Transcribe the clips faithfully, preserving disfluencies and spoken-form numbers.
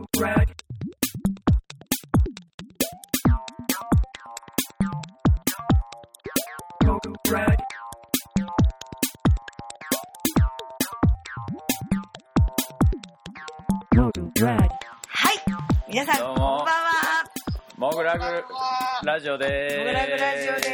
皆さんこんばんは。 モグラグラジオでーす。 モグラグラジオでーす。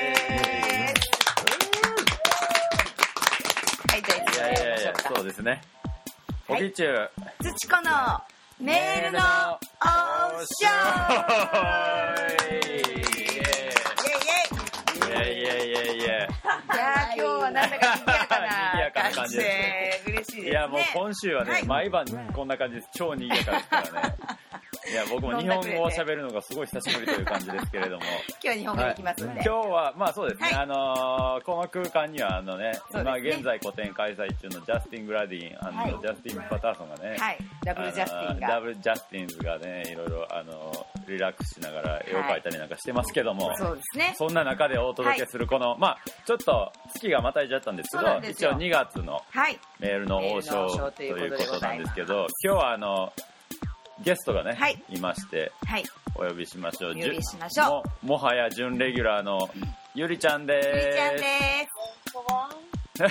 はい、じゃあいつもやりましょうか。 そうですね。おぎちゅう。 土子のメールのオーション。イエイイエイ。 イエイイエイイエイイエイ。いや今日はなんだか賑やか賑やかなな感じ感じでで嬉しいですね。 いやもう今週はね、 はい毎晩こんな感じです。超賑やかですからね。いや僕も日本語を喋るのがすごい久しぶりという感じですけれども今日は日本語でいきますんで、 はい、今日はまあそうですね、 はい、 あのー、この空間にはあのね、 ね今現在個展開催中のジャスティン・グラディン、 はい、 ジャスティン・パターソンがね、 はい、ダブルジャスティンがダブルジャスティンズがねいろいろあのリラックスしながら絵を描いたりなんかしてますけども、 はい、そうですね。 そんな中でお届けするこの、はい、まあちょっと月がまたいじゃったんですけど、一応にがつのメールの王将ということなんですけど、今日はあのゲストがね、はい、いまして、はい、お呼びしましょう。 お呼びしましょう。も、もはや準レギュラーのゆりちゃんです。 ゆりちゃんです。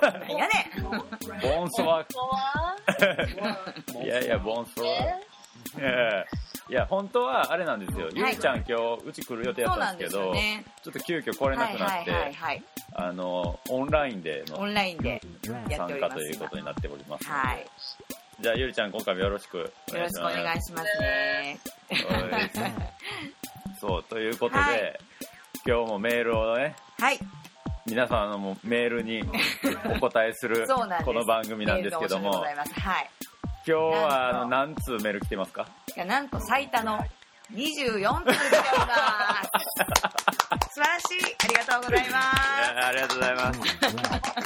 何やねん。 ボンソワ。いやいや、ボンソワ。いや、本当はあれなんですよ。ゆりちゃん今日うち来る予定だったんですけど、ね、ちょっと急遽来れなくなって、はいはいはいはい、あのオンラインでのオンラインで参加ということになっております。 はい。 じゃあゆりちゃん今回もよろしくお願いします。よろしくお願いしますね。 そうということで、はい、今日もメールをね、はい、皆さんのメールにお答えするこの番組なんですけども、はい、今日はあの何通メール来てますか？ いやなんと最多のにじゅうよん通来ております。素晴らしい。ありがとうございます。いやありがとうございます。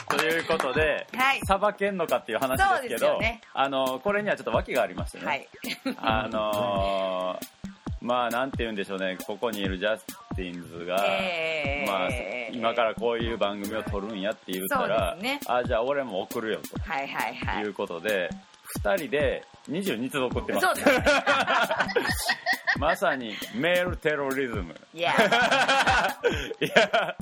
ということで、さば、はい、けんのかっていう話ですけど、ね、あのこれにはちょっと訳がありましてね、はい、あのー、まあなんて言うんでしょうね、ここにいるジャスティンズが、えー、まあ今からこういう番組を撮るんやって言ったら、ね、あじゃあ俺も送るよと、はいはいはい、いうことでふたりでにじゅうに通送ってます。そうですね。まさにメールテロリズム。いやいや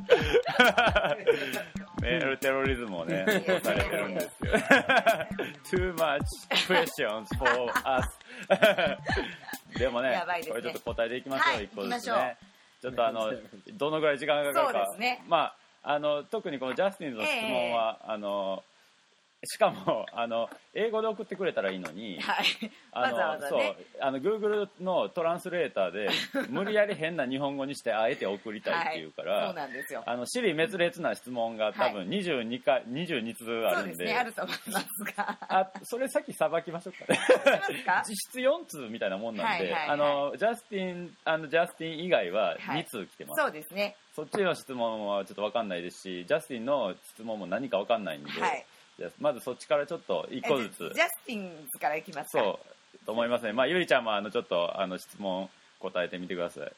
メールテロリズムをね起こされてるんですよ。Too much questions for us でも ね, ねこれちょっと答えていきましょう、はい、いっこずつね。ちょっとあのどのぐらい時間がかかるか、そうですね、まああの特にこのジャスティンズの質問は、えー、あのしかもあの英語で送ってくれたらいいのに、はい、あのわざわざね、そうあの Google のトランスレーターで無理やり変な日本語にしてあえて送りたいっていうから、はい、そうなんですよ。あの支離滅裂な質問が多分にじゅうにかい、にじゅうに通あるんで、そうですね、あると思いますが、あそれさっきさばきましょうかね。実質よん通みたいなもんなんで、はいはいはい、あのジャスティンあのジャスティン以外はに通来てます、はい、そうですね。そっちの質問はちょっと分かんないですし、ジャスティンの質問も何か分かんないんで、はい、じゃまずそっちからちょっといっこずつ。ジャスティンからいきますか。そうと思いますね。まあゆりちゃんもあのちょっとあの質問答えてみてください。はい。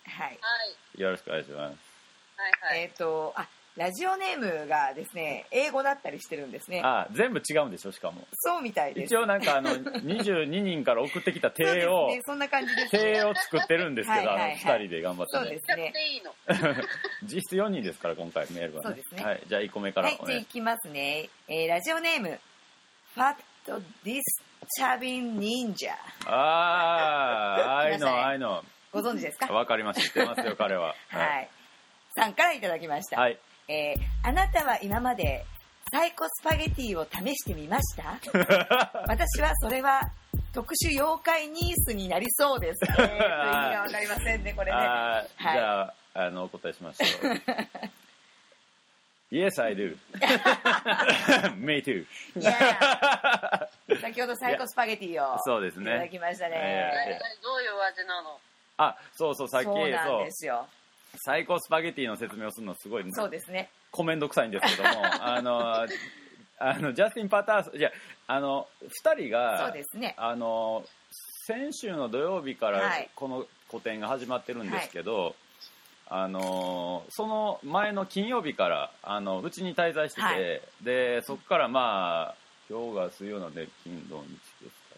よろしくお願いします。はいはい。えっとあラジオネームがですね英語だったりしてるんですね。 あ全部違うんでしょしかも。 そうみたいです。 一応なんかあのにじゅうににんから送ってきた手を、 ね、そんな感じです、ね。 手を作ってるんですけど、はいはいはい、あのふたりで頑張ってね。そうですね。実質よにんですから今回メールは、ね。そうですね。はい。じゃあいっこめからお願いします。はい、じゃあいきますね。えー、ラジオネームファットディスチャビン忍者。ああ、あいのあいの。 ご存知ですか？ わかります。知ってますよ彼は。 はい。はい、さんからいただきました。はい。えー、あなたは今までサイコスパゲティを試してみました？私はそれは特殊妖怪ニースになりそうですね。という意味がわかりませんねこれね。 あ、はい、じゃああのお答えしましょう。Yes, I do. Me too. いや先ほどサイコスパゲティをそうですねいただきましたね。 えー、どういう味なの？ あ、そうそうさっきそうなんですよ。 サイコスパゲティの説明をするのすごいそうですね。 コメント臭いんですけども、あのあのジャスティン・パターソン、じゃあのふたりがそうですね。あの先週の土曜日からこの個展が始まってるんですけど。はい、あのその前の金曜日からあのうちに滞在してて、はい、でそこからまあ今日が水曜なので金土日ですか、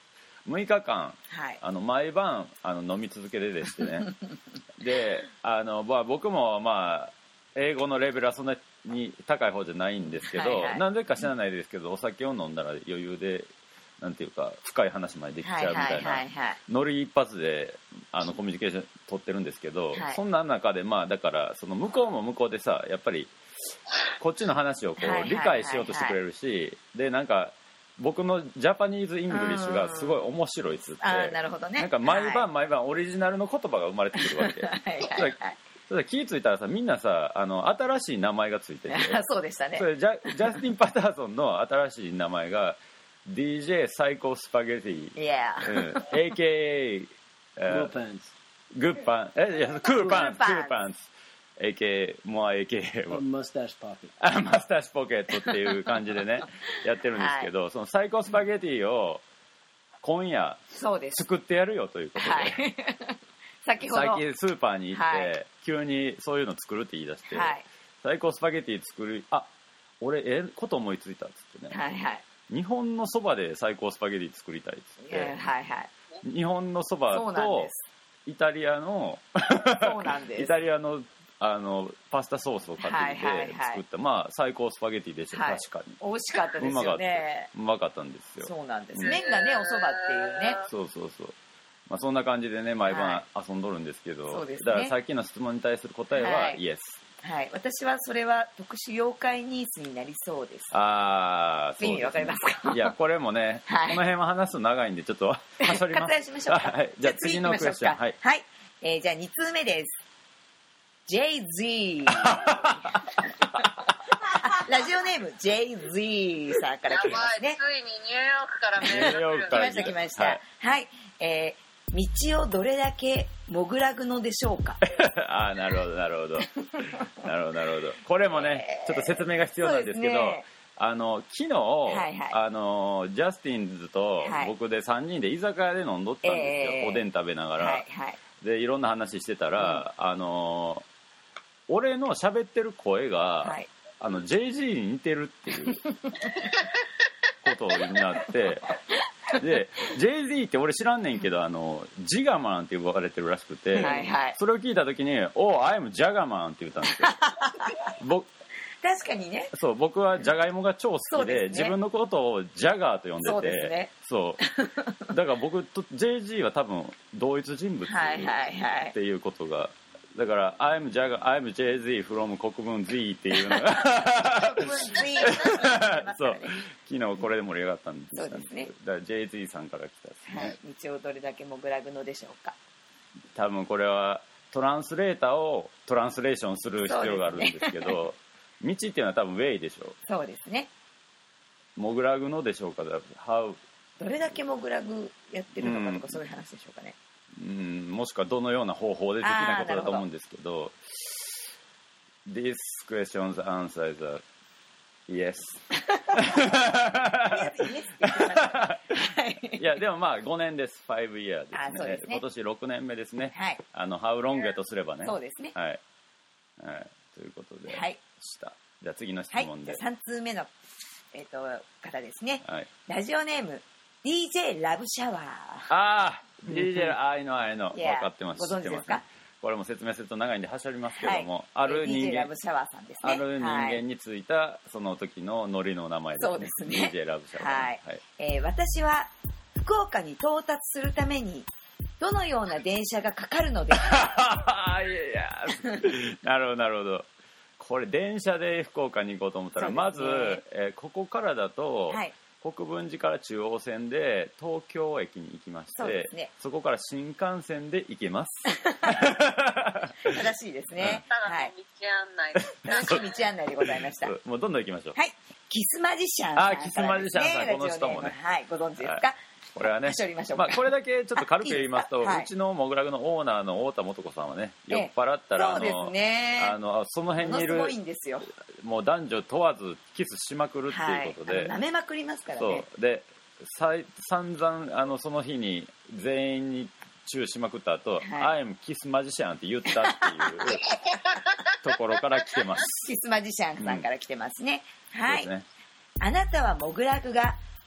むいかかん、はい、あの毎晩あの飲み続けてでしてねであの、まあ、僕もまあ英語のレベルはそんなに高い方じゃないんですけど、はいはい、なんでか知らないですけどお酒を飲んだら余裕でなんていうか深い話までできちゃうみたいな、ノリ一発であのコミュニケーション取ってるんですけど、はい、そんな中でまあだからその向こうも向こうでさやっぱりこっちの話をこう理解しようとしてくれるし、でなんか僕のジャパニーズイングリッシュがすごい面白いっつって、 あ、なるほどね、 なんか毎晩毎晩オリジナルの言葉が生まれてくるわけはいはい、それ気ぃ付いたらさみんなさあの新しい名前がついててそうでしたね。 それジャ、ジャスティン・パターソンの新しい名前がディージェー サイコスパゲティ、 yeah. うん、エーケーエー グッパンツグッパンえいやクーパンツクーパンツ エーケー もう エーケーマスターシポケットマスターシポケットっていう感じでねやってるんですけど、はい、そのサイコスパゲティを今夜作ってやるよということで、はい、 先ほど最近スーパーに行って、はい、急にそういうの作るって言い出して、はい、サイコスパゲティ作るあ俺ええこと思いついたっつってね、はいはい、日本のそばで最高スパゲティ作りたいっつって、はいはい、日本のそばとイタリアのそうなんですイタリアのあのパスタソースを買ってきて作った、はいはいはい、まあ最高スパゲティでした、はい、確かに美味しかったですよね。 うまかったんですよ。 そうなんです、うん、麺がねおそばっていうね、 そうそうそう、まあ、そんな感じでね毎晩遊んどるんですけど、はい、そうですね、だからさっきの質問に対する答えは、はい、イエス、 はい、私はそれは特殊妖怪ニースになりそうです。 ああ、 そうですね。意味わかりますか？ いやこれもね、はい、この辺は話すと長いんでちょっとはしょります。 割愛しましょうか。 はい、じゃあ次のクエスチョン、はい、 はい、えー、じゃあに通目です。ジェイゼー ラジオネーム ジェイゼー さんから来てますね。 ついにニューヨークからメールが来ました来ました。はい、はい、えー、道をどれだけもぐらぐのでしょうかああ、なるほどなるほどなるほどなるほど。これもね、えー、ちょっと説明が必要なんですけど、ね、あの昨日、はいはい、あのジャスティンズと僕でさんにんで居酒屋で飲んどったんですよ、えー、おでん食べながら、はいはい、でいろんな話してたら、うん、あの俺の喋ってる声が、はい、あの ジェイジー に似てるっていうことになってで ジェイジー って俺知らんねんけどあのジガマンって呼ばれてるらしくて、はいはい、それを聞いた時に「おう I'm ジャガマン」って言ったんですよ僕確かにね、 そう僕はジャガイモが超好き で, で、ね、自分のことをジャガーと呼んでて、そうですね、そうだから僕と ジェイジー は多分同一人物っていうことが、はいはいはい、だから I'm Jagger, I'm ジェイゼー from 国分 Z っていうのが国分 Z そう昨日これで盛り上がったんですそうですね、 だから ジェイゼー さんから来たですね、はい、 道をどれだけもぐらぐのでしょうか。 多分これはトランスレーターをトランスレーションする必要があるんですけど道っていうのは多分ウェイでしょう。 そうですね。 もぐらぐのでしょうか。How どれだけもぐらぐやってるのかとか、うん、そういう話でしょうかね。 うん、もしくはどのような方法で的なことだと思うんですけど、This question's answer is a yes いやでもまあごねんです。ご year ですね。ですね、今年ろくねんめですね、はい、あの How long やとすればね、 そうですね、 はい、はい、ということで、 はい、 した。じゃあ次の質問で、 はい、さん通目の、えー、と方ですね、はい、ラジオネーム ディージェー ラブシャワー。 ああディージェー あいのあいの分かってます。 ご存知ですか？ これも説明すると長いんではしょりますけども、はい、ある人間、 ディージェー ラブシャワーさんですね、 ある人間についたその時のノリの名前ですね。 そうですね、 ディージェー ラブシャワー、 はいはい、えー、私は福岡に到達するためにどのような電車がかかるのですか？いやいやなるほどなるほど。これ電車で福岡に行こうと思ったら、ね、まず、えー、ここからだと、はい、国分寺から中央線で東京駅に行きまして そ,、ね、そこから新幹線で行けます正しいですね、 うん、はい、道案内正しい道案内でございましたもうどんどん行きましょう。 はい、キスマジシャンさんからですね。 あ、キスマジシャンさん、この人もね、 はい、ご存知ですか？はい、 これはね、まあ、これだけちょっと軽く言いますと、はい、うちのモグラグのオーナーの太田素子さんはね、酔っ払ったら、 そうですね、 あのその辺にいるものすごいんですよ、 もう男女問わずキスしまくるっていうことで、 はい、舐めまくりますからね。 そうで散々あのその日に全員にチューしまくった後、はい、I'm キスマジシャンって言ったっていうところから来てます。 キスマジシャンさんから来てますね、うん、はい、ね、あなたはモグラグが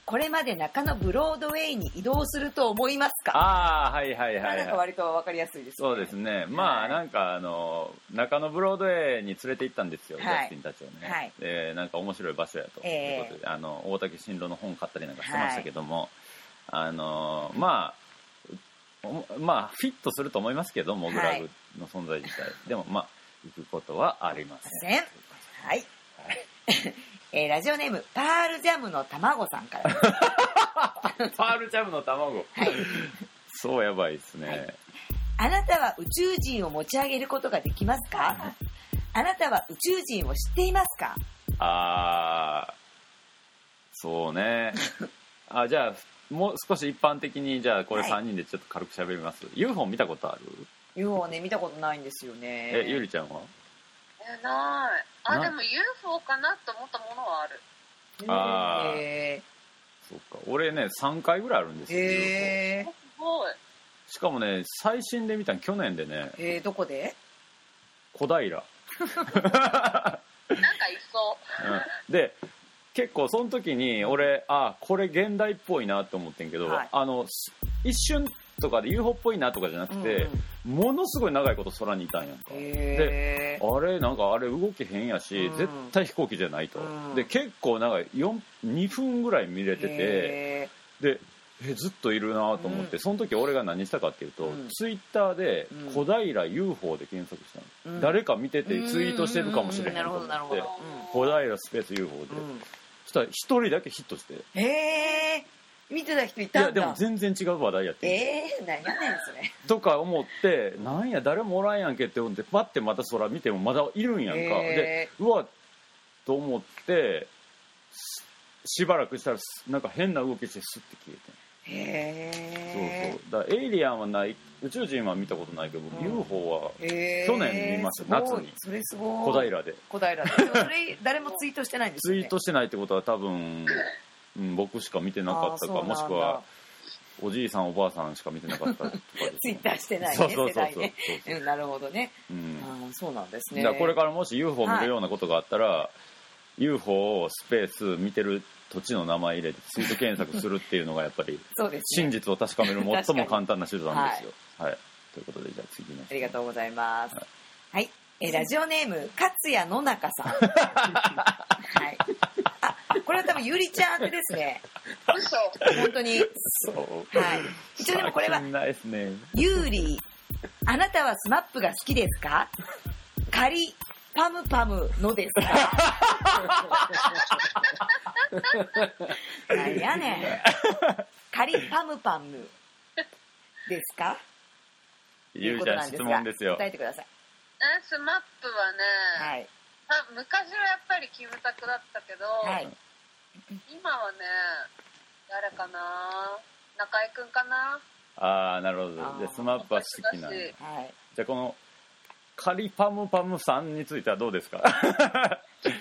これまで中野ブロードウェイに移動すると思いますか？ ああ、はいはいはい、はい、 なんか割と分かりやすいですね。 そうですね。まあなんかあの中野ブロードウェイに連れて行ったんですよ、はい、ジャスティンたちをね、はい、でなんか面白い場所やということで、えー、あの大竹新郎の本買ったりなんかしてましたけども、はい、あのまあまあフィットすると思いますけどモグラグの存在自体、はい、でもまあ行くことはありません。 はい、はいえー、ラジオネームパールジャムの卵さんからパールジャムの卵、はい、そうやばいですね、はい、 あなたは宇宙人を持ち上げることができますか？あなたは宇宙人を知っていますか？ あーそうねあじゃあもう少し一般的にじゃあこれさんにんでちょっと軽く喋ります、はい、ユーフォー 見たことある？ ユーフォー ね見たことないんですよね。 えゆりちゃんは？ えないあでも ユーフォー かなと思ったものはある。 ああ、えー、そうか俺ねさんかいぐらいあるんですよ、 えー、すごい。 しかもね最新で見たの去年でね、 えー、どこで？ 小平なんかいそう、 うん、で結構その時に俺あこれ現代っぽいなと思ってんけど、はい、あの一瞬とかで ユーフォー っぽいなとかじゃなくて、うんうん、ものすごい長いこと空にいたんやんか。であれなんかあれ動き変やし、うん、絶対飛行機じゃないと、うん、で結構長いにふんぐらい見れててでえずっといるなと思って、うん、その時俺が何したかっていうと、うん、ツイッターで小平 ユーフォー で検索したの、うん、誰か見ててツイートしてるかもしれへんと思って小平スペース ユーフォー で、うん、そしたら一人だけヒットしてへえ見てた人いたんだ。いやでも全然違う話題やってえー、何やねんそれとか思ってなんや誰もおらんやんけって思ってパッてまた空見てもまだいるんやんか、えー、でうわと思ってしばらくしたらなんか変な動きしてスッて消えてへえそうそうだエイリアンはない宇宙人は見たことないけど、うん、ユーフォー は去年見ました夏にそれすごい小平で小平でそれ誰もツイートしてないんですよね。 ツイートしてないってことは多分うん、僕しか見てなかったかもしくはおじいさんおばあさんしか見てなかったとかツイッターしてないねそうそうそうそう世代ねうん、なるほどね、うん、あそうなんですね。 だからこれからもし ユーフォー 見るようなことがあったら、はい、ユーフォー をスペース見てる土地の名前入れてツイート検索するっていうのがやっぱりそうです、ね、真実を確かめる最も簡単な手段ですよ、はいはい、ということでじゃあ次のありがとうございます。はい、はい、えラジオネーム勝谷野中さんはいこれは多分ゆりちゃん宛てですね。 嘘本当にそうはい一応でもこれはゆうりあなたはスマップが好きですか？カリパムパムのですか？何やねんカリパムパムですか？ ゆうちゃん質問ですよ。 答えてください。 えスマップはね、はい、昔はやっぱりキムタクだったけど、はい、今はね誰かな中居くんかな。 ああなるほど。でスマップは好きな、はい、じゃあこのカリパムパムさんについてはどうですか？ なんか似てる名前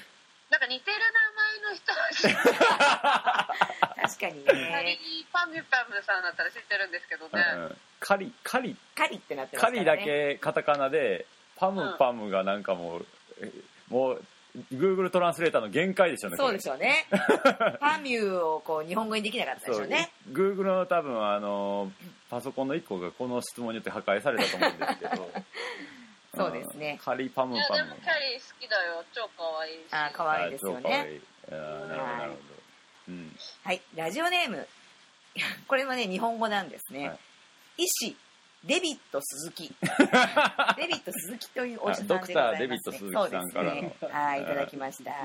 の人は知ってる確かにね。 カリパムパムさんだったら知ってるんですけどね、うんうん、 カリカリカリってなってますからね。 カリだけカタカナでパムパムがなんかもう、うん、もうGoogle トランスレーターの限界でしょうね。 そうでしょうねパミューをこう日本語にできなかったでしょうね。 そう Google の多分あのパソコンのいっこがこの質問によって破壊されたと思うんですけどそうですね。 カリパムパム。 いやでもキャリー好きだよ。超可愛いし。 あ可愛いですよね。 なるほどなるほど。うん、 はいラジオネームこれもね日本語なんですね。はい、医師デビット鈴木デビット鈴木というおじさんでございますね。ドクターデビット鈴木さんからの、ね、はいいただきました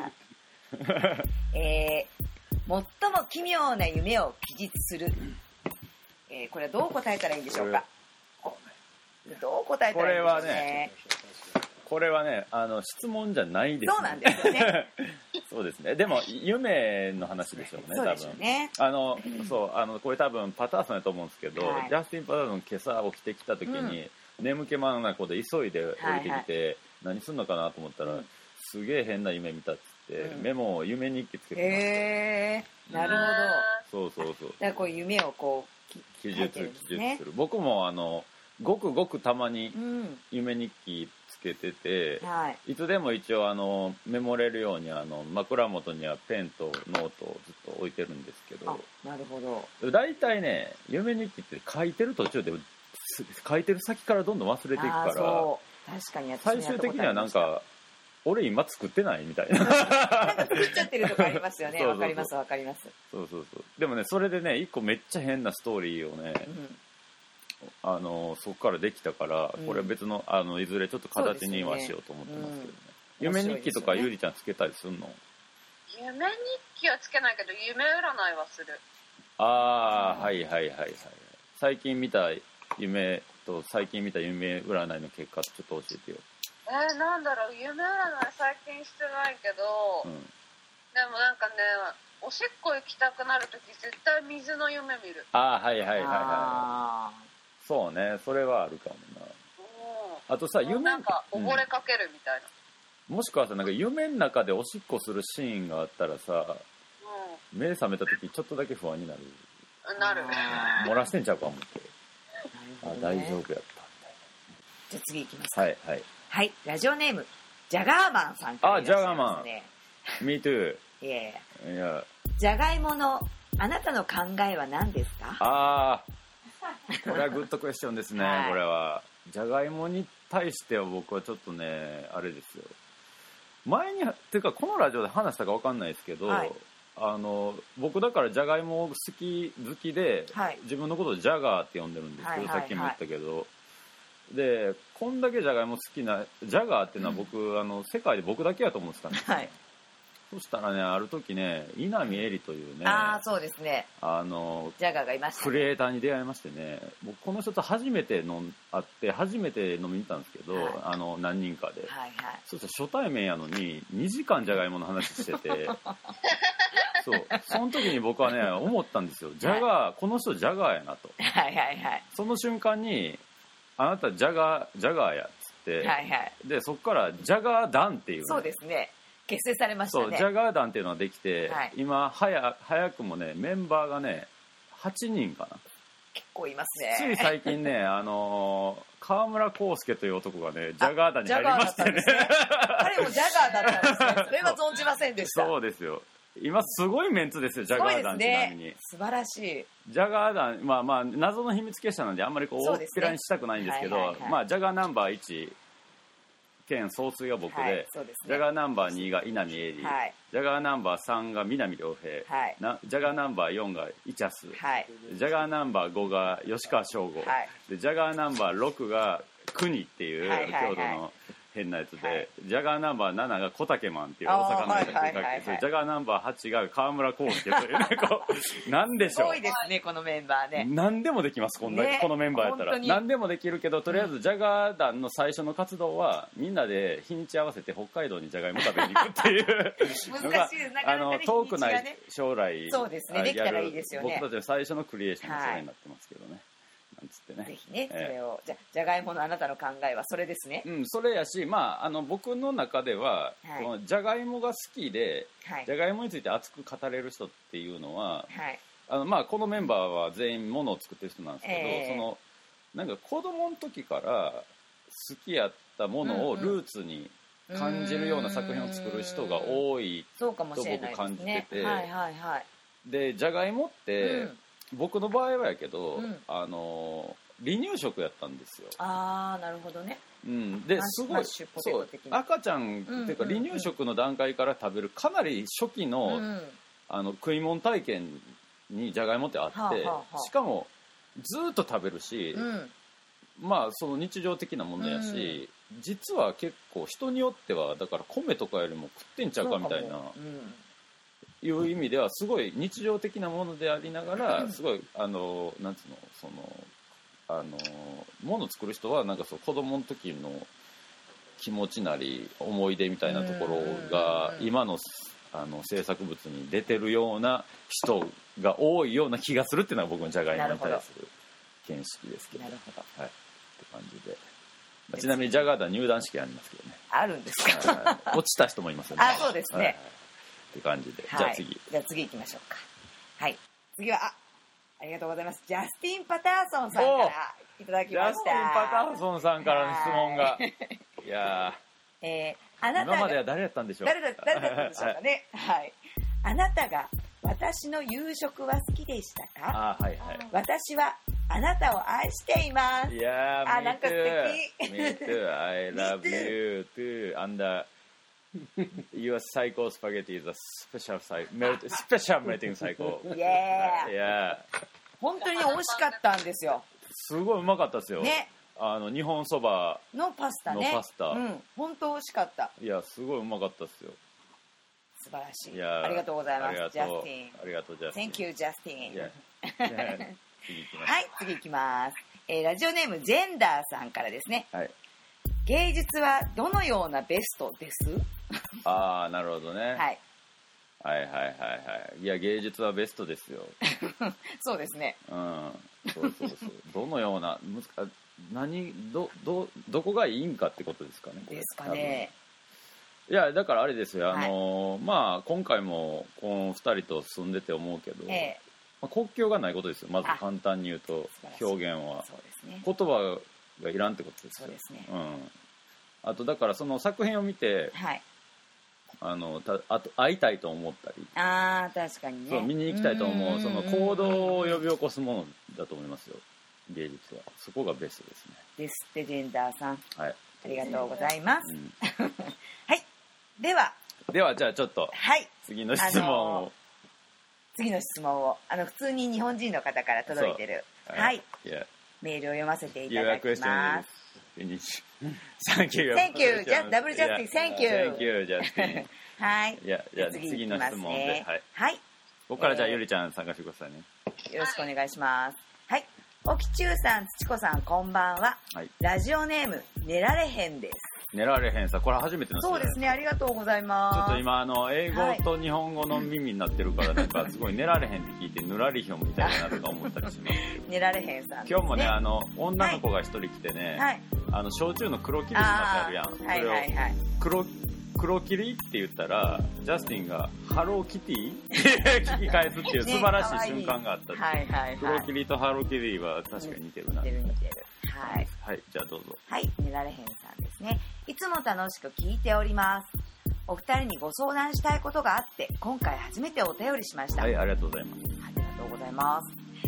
えー、最も奇妙な夢を記述する、えー、これはどう答えたらいいんでしょうか。どう答えたらいいんでしょうね。 これはねあの質問じゃないです、ね、 そうなんですよねそうですね。でも夢の話でしょうね多分。そうでしょうね。あのそうあのこれ多分パターソンやと思うんですけど、はい、ジャスティン・パターソン今朝起きてきた時に、うん、眠気まなこで急いで降りてきて、はいはい、何すんのかなと思ったら、うん、すげえ変な夢見たっつって、うん、メモを夢日記つけてました。 へーなるほど。 そうそうそう。 だからこう夢をこう記述記述する。僕もあのごくごくたまに夢日記つけてて、うんはい、いつでも一応あのメモれるようにあの枕元にはペンとノートをずっと置いてるんですけど、 なるほど。 大体ね夢日記って書いてる途中で書いてる先からどんどん忘れていくから、 そう確かに最終的にはなんか俺今作ってないみたいななんか作っちゃってるとかありますよね。わかりますわかります。 そうそうそう。でもねそれでね一個めっちゃ変なストーリーをね、うん、あのそこからできたから、うん、これは別のあのいずれちょっと形にはしようと思ってますけどね。うん、夢日記とかゆりちゃんつけたりすんの？ 夢日記はつけないけど夢占いはする。 ああ、うん、はいはいはいはい。最近見た夢と最近見た夢占いの結果ちょっと教えてよ。 えー、なんだろう、夢占い最近してないけど、うん、でもなんかねおしっこ行きたくなるとき絶対水の夢見る。 ああはいはいはいはい。そうね、それはあるかもな。あとさ夢なんか溺れかけるみたいな、 うん、もしくはさなんか夢の中でおしっこするシーンがあったらさ、うん、目覚めたときちょっとだけ不安になる。 なる。 漏らしてんちゃうか思って。あ、大丈夫やったみたいな。 じゃあ次行きますか。 はいはい。 はい、ラジオネームジャガーマンさんからいらっしゃいますね。あ、ジャガーマン。Me too。 いやいや。いや。 じゃがいものあなたの考えは何ですか？ ああ、これはグッドクエスチョンですね。はい、これはじゃがいもに対しては僕はちょっとねあれですよ。前にっていうかこのラジオで話したか分かんないですけど、はい、あの僕だからじゃがいも好き好きで、はい、自分のことをジャガーって呼んでるんですけど、はいはいはい、さっきも言ったけど。でこんだけじゃがいも好きなジャガーっていうのは僕、うん、あの世界で僕だけやと思ってたんです、はい、そしたらねある時ね稲見絵里というねあそうですねあのジャガーがいました、ね、 クリエイターに出会いましてね僕この人と初めて飲ん会って初めて飲みに行ったんですけど、はい、あの何人かで、はいはい、そしたら初対面やのににじかんじゃがいもの話しててそうその時に僕はね思ったんですよジャガー、はい、この人ジャガーやなと、 はいはいはい、 その瞬間にあなたジャガージャガーやっつって、はいはい、でそこからジャガー団っていう、ね、 そうですね結成されましたね。 そうジャガー団っていうのができて、はい、今早早くもねメンバーがねはちにんかな結構いますね。 つい最近ねあのー、川村康介という男がねジャガー団に入りましてね彼もジャガーだったんですね。それは存じませんでした。 そうですよ今すごいメンツですよジャガー団、ちなみに素晴らしいジャガー団まあまあ謎の秘密結社なんであんまりこう大っぴらにしたくないんですけど、ねはいはいはい、まあジャガーナンバーいち兼総帥が僕で、はいね、ジャガーナンバーにが稲見絵里、はい、ジャガーナンバーさんが南良平、はい、なジャガーナンバーよんがイチャス、はい、ジャガーナンバーごが吉川翔吾、はい、でジャガーナンバーろくが国っていう、はいはいはい、郷土の変なやつで、はい、ジャガーナンバーななが小竹マンっていう大阪のやつで書いて、ジャガーナンバーはちが川村康介というねこうなんでしょうすごいですねこのメンバーね何でもできますこんな、ね、このメンバーやったら何でもできるけどとりあえずジャガー団の最初の活動はみんなで日にち合わせて北海道にジャガイモ食べに行くっていうのが難しいですなかなか、ね、 あの遠くない将来そうですねできたらいいですよね僕たちの最初のクリエーションがそれになってますけどね、はいなんつってね、 ぜひね、それを、えー、じゃ、じゃがいものあなたの考えはそれですね。 うん、それやし、まあ、あの僕の中では、はい、このじゃがいもが好きで、はい、じゃがいもについて熱く語れる人っていうのは、はい、あのまあこのメンバーは全員ものを作ってる人なんですけど、えー、そのなんか子供の時から好きやったものをルーツに感じるような作品を作る人が多いと僕感じてて、 はいはいはい、 でじゃがいもって、うん僕の場合はやけど、うん、あの離乳食やったんですよ。 ああなるほどね。 うん、ですごいそう赤ちゃんっていうか離乳食の段階から食べるかなり初期の、うん、あの食い物体験にじゃがいもってあって、はあはあはあ、しかもずっと食べるし、うん、まあその日常的なものやし、うん、実は結構人によってはだから米とかよりも食ってんちゃうかみたいな。いう意味ではすごい日常的なものでありながらすごいあのなんつうのそのあのもの作る人はなんかそう子供の時の気持ちなり思い出みたいなところが今のあの制作物に出てるような人が多いような気がするっていうのが僕のじゃがいもに対する見識ですけど。 なるほど。 はい。って感じで。ちなみにジャガー団入団式ありますけどね。 あるんですか。 落ちた人もいますよね。 あそうですね。はいって感じで、 はい、 じゃあ次じゃあ次行きましょうか。はい次はあありがとうございます。ジャスティン・パターソンさんからいただきました。ジャスティン・パターソンさんからの質問が。いやー、えー、あなた今までは誰だったんでしょう。 誰だ誰だったんでしょうかね。はい、はい。あなたが私の夕食は好きでしたか？ あ、はいはい。 私はあなたを愛しています。 いやー、 あ、なんか素敵。 Me too. I love you too. And uh, your psycho spaghetti is a special melt, special melting psycho. Yeah. Yeah. 本当に美味しかったんですよ。 すごいうまかったですよ。 ね。 あの日本そばのパスタね。 のパスタ。 うん。本当美味しかった。 いや、すごいうまかったですよ。 素晴らしい。いや、ありがとうございます。ジャスティン。 ありがとうジャスティン。 Thank you ジャスティン。 Yeah. Yeah. はい、次いきます、えー、ラジオネームジェンダーさんからですね、 はい、 芸術はどのようなベストですああ、なるほどね、 はい、 はいはいはいはいいや、芸術はベストですよそうですね、 うん、そうそうそうどのような何 ど, ど, どこがいいんかってことですかね。 ですかね。 いや、だからあれですよ、あの、はい、まあ今回もこのふたりと住んでて思うけど、えーまあ、国境がないことですよ。まず簡単に言うと表現は、 そうですね、 言葉がいらんってことですよ。 そうですね、 うん、あとだからその作品を見て、はい、あのたあと会いたいと思ったり、 あ、確かにね、 そう見に行きたいと思う、その行動を呼び起こすものだと思いますよ、芸術は。そこがベストですね。 ですってジェンダーさん、 はい、 ありがとうございます、うん、はい。ではではじゃあちょっと、 はい、 次の質問を、あのー次の質問をあの普通に日本人の方から届いてる、はい、yeah. メールを読ませていただきます。 Thank you. Thank you. Just double Justin. Thank you. Thank you, Justin. はい。 いや、じゃあ次の質問で、はい。 はい。ここからじゃあゆりちゃん参加してくださいね。 よろしくお願いします。はい。おきちゅうさん、つちこさん、こんばんは。はい。ラジオネーム寝られへんです。 寝られへんさ、これ初めての人。 そうですね、ありがとうございます。 ちょっと今あの英語と日本語の耳になってるから、なんかすごい寝られへんって聞いてぬらりひょんみたいなとか思ったりします。 寝られへんさん、ね、 今日もね、あの女の子が一人来てね、はい、あの焼酎の黒霧島ってあるやん。それを黒黒霧って言ったらジャスティンがハローキティって聞き返すっていう素晴らしい瞬間があった、ね。はいはいはい、黒霧とハローキティは確かに似てるな。 似てる似てる。はい、 はい、じゃあどうぞ。 はい、寝られへんさんですね。いつも楽しく聞いております。お二人にご相談したいことがあって今回初めてお便りしました。 はい、ありがとうございます。 ありがとうございます。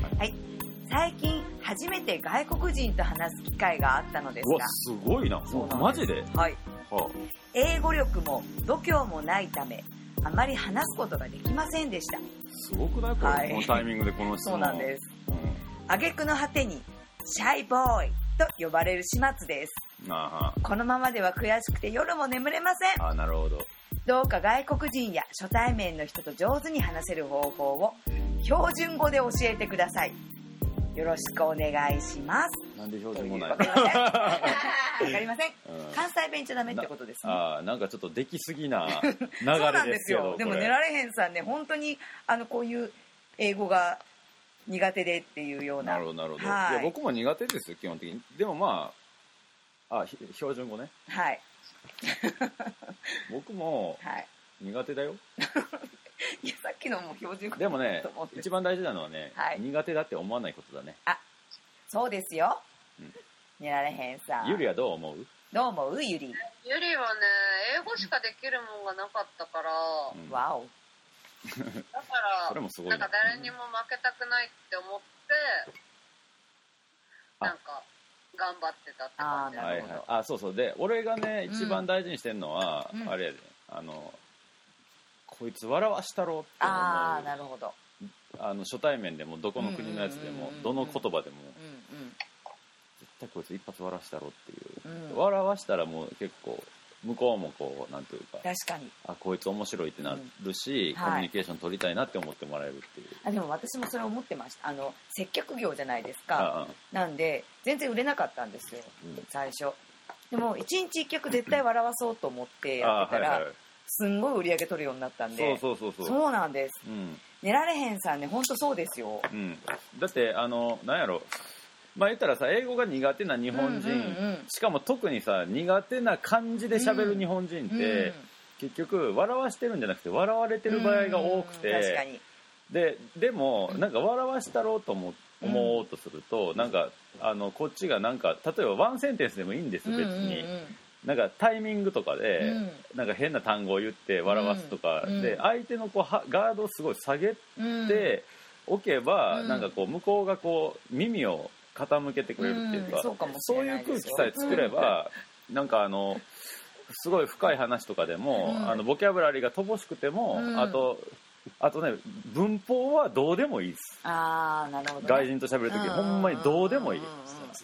はい、はい、最近初めて外国人と話す機会があったのですが。 うわ、すごいな。マジで？ はい、はあ、英語力も度胸もないためあまり話すことができませんでした。 すごくないこれ、はい、このタイミングでこの質問。 そうなんです。挙句の果てにシャイボーイと呼ばれる始末です。あこのままでは悔しくて夜も眠れません。 あ、なるほど。 どうか外国人や初対面の人と上手に話せる方法を標準語で教えてください。よろしくお願いします。 なんで標準語ないの？ わかりません。わかりません、うん。関西弁じゃダメってことですね。 あ、なんかちょっとできすぎな流れですけど。そうなんですよ。 でも寝られへんさんね、本当にあのこういう英語が苦手でっていうような。 なるほどなるほど。はい、いや僕も苦手ですよ基本的に。でもまあ、あ、標準語ね。 はい。 僕も苦手だよ。 いやさっきのも標準語。 でもね、一番大事なのはね、はい、苦手だって思わないことだね。 あ、そうですよ。うん、寝られへんさん。 ゆりはどう思う？ どう思うゆり？ ゆりはね、英語しかできるもんがなかったから。 うん、わお。 だからそれもすごいな。 なんか誰にも負けたくないって思ってなんか頑張ってたって感じ。あ、 はいはい、あ、そうそう。で俺がね一番大事にしてるのは、うん、あれやで、あのこいつ笑わしたろうって思う。 あ、なるほど。 あの初対面でもどこの国のやつでもどの言葉でも、うんうん、絶対こいつ一発笑わしたろうっていう、うん、笑わしたらもう結構向こうもこうなんというか、 確かに、 あ、こいつ面白いってなるし、うん、コミュニケーション取りたいなって思ってもらえるっていう。 あ、でも私もそれ思ってました。あの接客業じゃないですか。ああ、なんで全然売れなかったんですよ、うん、最初。でも一日一客絶対笑わそうと思ってやってたら、はいはい、すんごい売り上げ取るようになったんで。 そうそうそうそう。 そうなんです、うん、寝られへんさんね、本当そうですよ、 うん、だってあのなんやろ、まあ言ったらさ、英語が苦手な日本人、うんうんうん、しかも特にさ苦手な感じで喋る日本人って、うんうん、結局笑わしてるんじゃなくて笑われてる場合が多くて、うんうん、確かにででもなんか笑わしたろうと思思おうとすると、うん、なんかあのこっちがなんか例えばワンセンテンスでもいいんです別に、うんうんうん、なんかタイミングとかで、うん、なんか変な単語を言って笑わすとか、うん、で相手のこうはガードをすごい下げておけば、うん、なんかこう向こうがこう耳を傾けてくれるっていうか、うん、そうかもしれないですよ。そういう空気さえ作れば、うん、なんかあのすごい深い話とかでも、うん、あのボキャブラリーが乏しくても、うん、あとあとね文法はどうでもいいです。 あーなるほど、ね、 外人と喋るとき、うん、ほんまにどうでもいい、うん、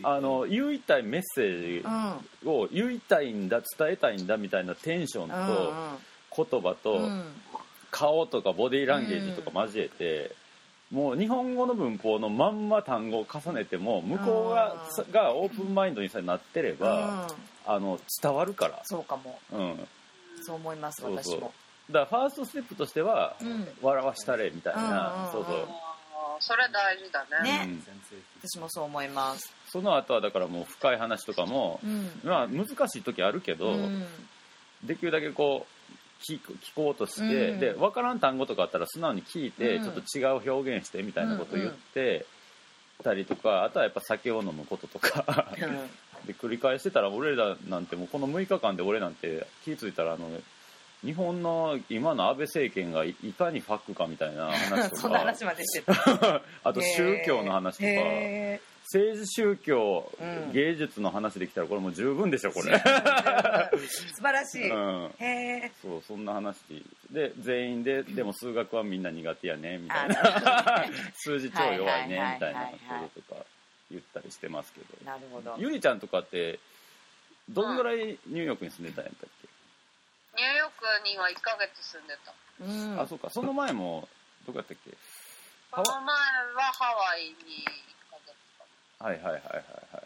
あの言いたいメッセージを言いたいんだ伝えたいんだみたいなテンションと言葉と顔とかボディーランゲージとか交えて、もう日本語の文法のまんま単語を重ねても向こうが、がオープンマインドにさえなってれば、あの伝わるから。 そうかも、うん、そう思います。そうそう、 私もだからファーストステップとしては、うん、笑わしたれみたいな、うん、そうそう、 それ大事だね、 ね、うん、私もそう思います。 その後はだからもう深い話とかも、うん、まあ難しい時あるけど、うん、できるだけこう 聞, 聞こうとして、うん、で分からん単語とかあったら素直に聞いて、うん、ちょっと違う表現してみたいなことを言ってたりとか、あとはやっぱ酒を飲むこととか、うん、で繰り返してたら、俺らなんてもうこのむいかかんで俺なんて気づいたらあの日本の今の安倍政権がいかにファックかみたいな話とかそんな話までしてたあと宗教の話とか、政治宗教、うん、芸術の話できたらこれもう十分でしょこれ素晴らしい、うん、へー、そうそんな話で全員で、でも数学はみんな苦手やねみたいな数字超弱いねみたいなこととか言ったりしてますけど。 なるほど。 ゆりちゃんとかってどんぐらいニューヨークに住んでたんやったっけ？ ニューヨークにはいっかげつ住んでた、 うん、あ、そうか。その前もどこやったっけ？ その前はハワイにいっかげつかな。 はいはいはいはいはい。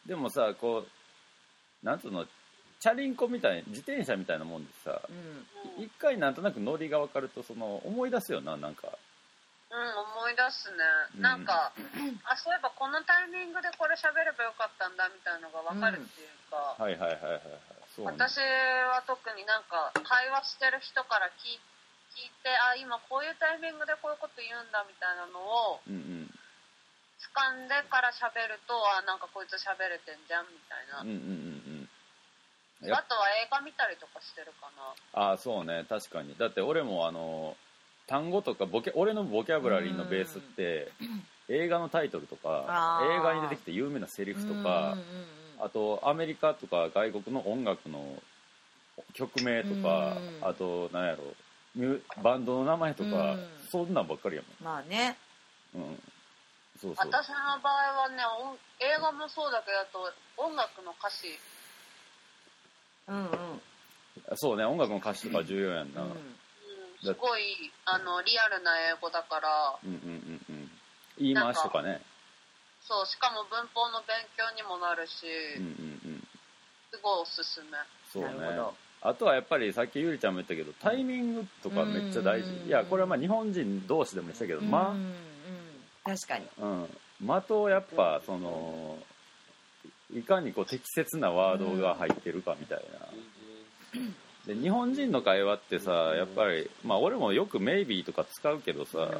でもさ、こうなんつうの、チャリンコみたい、自転車みたいなもんでさ、うん、一回なんとなくノリが分かるとその思い出すよな、なんか。 うん、思い出すね、うん、なんかあ、そういえばこのタイミングでこれ喋ればよかったんだみたいなのが分かるっていうか、 うん、はいはいはいはい、 そうね、私は特になんか会話してる人から聞いて、あ、今こういうタイミングでこういうこと言うんだみたいなのを掴んでから喋ると、あ、なんかこいつ喋れてんじゃんみたいな、うんうんうんうん、あとは映画見たりとかしてるかな。あ、そうね、確かに。だって俺もあの単語とかボキャ俺のボキャブラリーのベースって映画のタイトルとか映画に出てきて有名なセリフとか、あとアメリカとか外国の音楽の曲名とか、あと何やろバンドの名前とか、そんなんばっかりやもん。まあね、 うん、そうそう。私の場合はね、映画もそうだけど、あと音楽の歌詞、 うんうん、 そうね、音楽の歌詞とか重要やんな、うん、 すごいあのリアルな英語だから、 うんうんうんうん、言い回しとかね。 そう、しかも文法の勉強にもなるし、うんうんうん、すごいおすすめ。 そうね。あとはやっぱりさっきゆりちゃんも言ったけど、タイミングとかめっちゃ大事。いやこれはまあ日本人同士でもしたけど、まあ、うんうん、 確かに、 うん、的をやっぱそのいかにこう適切なワードが入ってるかみたいな。で日本人の会話ってさ、やっぱりまあ俺もよく maybe とか使うけどさ、うん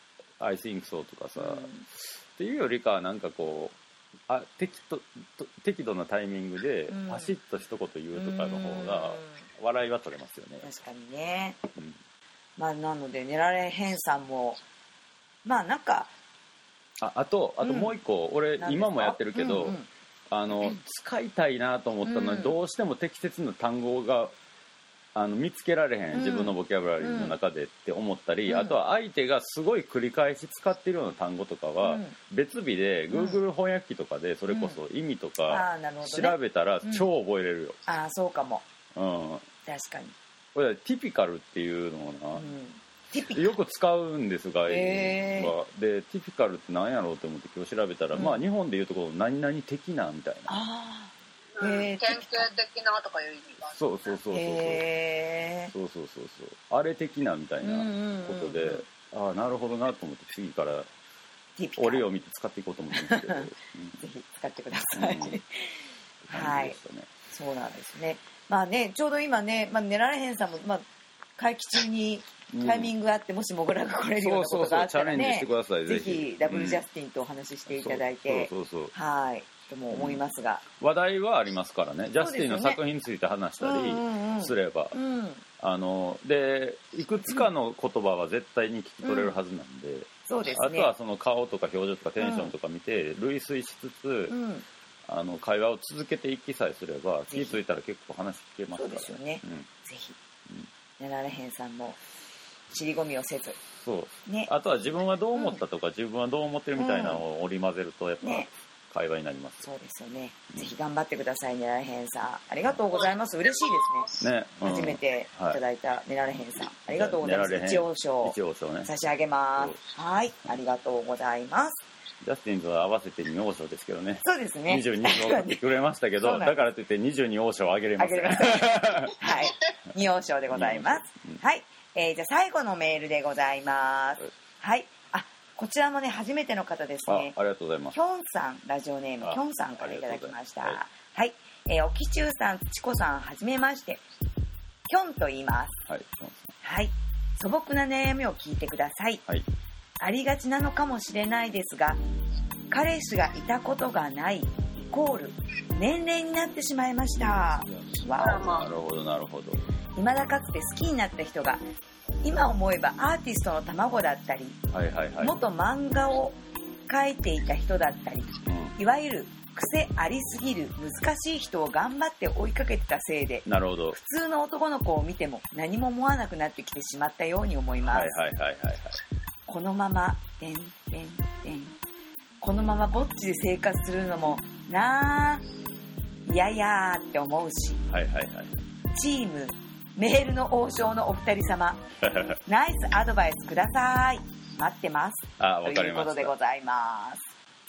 、I think so とかさ、うん、っていうよりかなんかこうあ 適, と適度なタイミングでパシッと一言言うとかの方が笑いは取れますよね。 確かにね、うん、まあなので寝られへんさんもまあなんかあ, あとあともう一個、うん、俺今もやってるけど、うんうん、あの使いたいなと思ったのに、うん、どうしても適切な単語があの見つけられへん、うん、自分のボキャブラリーの中でって思ったり、うん、あとは相手がすごい繰り返し使ってるような単語とかは、うん、別日で Google 翻訳機とかでそれこそ意味とか調べたら超覚えれるよ、 うん、ああそうかも、 うん、 確かに。 これティピカルっていうのをな、うん、よく使うんですが、えー、でティピカルって何やろうと思って今日調べたら、うん、まあ日本でいうところ何々的なみたいな、 あうん、典型的なとかいう意味がある、 そうそうそうそうそう、 へー、そうそうそうそう、あれ的なみたいなことで、うんうんうん、ああなるほどなと思って次から俺を見て使っていこうと思ってるんですけど、うん、ぜひ使ってください、うん、はい、そうなんですね。まあね、ちょうど今ね、まあ、寝られへんさんも、まあ、会期中にタイミングがあってもしもぐらが来れるようなことがあったらね、ぜひダブルジャスティンとお話ししていただいて、はいとも思いますが、 話題はありますからね。ジャスティンの作品について話したりすれば、あのでいくつかの言葉は絶対に聞き取れるはずなんで、 そうですね、 あとはその顔とか表情とかテンションとか見て類推しつつ、うん、あの会話を続けていきさえすれば気づいたら結構話聞けますから。そうですよね、うん、 ぜひ、うん、やられへんさんも尻込みをせず、 そう、ね、あとは自分はどう思ったとか、うん、自分はどう思ってるみたいなのを織り交ぜるとやっぱ、ね、会話になります。 そうですよね、うん、ぜひ頑張ってください。ねられへんさんありがとうございます。嬉しいですね。ね、うん、初めていただいたねられへんさん、はい、ありがとうございます。一応賞一応賞、ね、 差し上げます。はい、ありがとうございます。 ジャスティンと合わせてに王将ですけどね。 そうですね。 にじゅうに王買ってくれましたけど、だからといってにじゅうに王将をあげれません。はい、に王将でございます。うん、はい、えー、じゃあ最後のメールでございます。はい。こちらもね初めての方ですね。 あ、ありがとうございます。 きょんさん、ラジオネームきょんさんからいただきました。はい、はい、えー、おきちゅうさん、つちこさん、はじめまして。きょんと言います。はい、はい、素朴な悩みを聞いてください。はい、ありがちなのかもしれないですが、彼氏がいたことがないイコール年齢になってしまいました。 わお、なるほどなるほど。 未だかつて好きになった人が今思えばアーティストの卵だったり、はいはいはい、元漫画を描いていた人だったり、うん、いわゆる癖ありすぎる難しい人を頑張って追いかけてたせいで、 なるほど、 普通の男の子を見ても何も思わなくなってきてしまったように思います。はいはいはいはい、はい、このままてんてんてんこのままぼっちで生活するのもなあいやいやって思うし、はいはいはい、チームメールの王将のお二人様ナイスアドバイスください。待ってます。 あ、わかりました。 ということでございます。